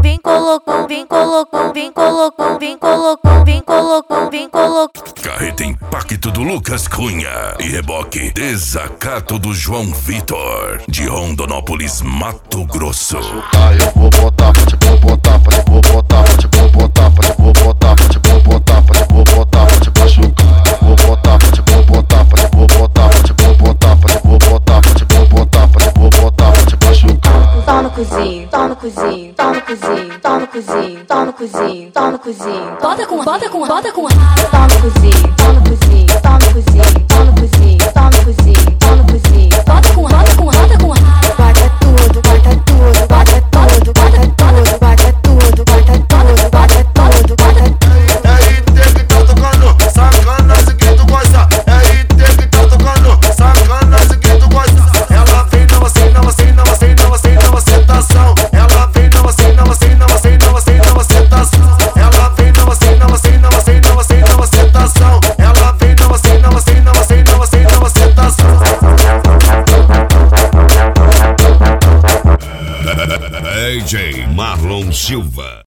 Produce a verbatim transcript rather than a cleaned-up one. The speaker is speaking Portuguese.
vem colocando, vem colocando, vem colocando, vem colocando, vem colocando, vem colocando. Carreta Impacto do Lucas Cunha e reboque Desacato do João Vitor, de Rondonópolis, Mato Grosso. Ah, eu vou botar, te vou botar, te vou botar, te vou botar, te vou botar, te vou botar, te vou botar, te machucar. Vou botar, te vou botar, te vou botar, te vou botar, te vou botar, te vou botar, te vou botar, te machucar. Tá no cozinho, tá no cozinho, tá no cozinho, tá no cozinho, tá no cozinho, tá no cozinho. Bota com, bota com, bota com. Tá no cozinho, tá no cozinho, tá no cozinho, tá no cozinho, tá no cozinho, tá no cozinho. Bota com, bota com, bota com. Guarda tudo, guarda tudo, guarda tudo, guarda tudo, guarda tudo, guarda tudo, guarda tudo, guarda tudo. É I T que tá tocando, sacanagem que tu gosta. É I T que tá tocando, sacanagem que tu gosta. Ela vem não assim, não assim, não assim, não assim, não aceitação. Ela vem não assim, não assim, não assim, não assim, não aceitação. Ela vem não assim, não assim, não assim, não assim, não aceitação. Ela vem não assim, não assim, não assim, não assim, não aceitação. D J Marlon Silva.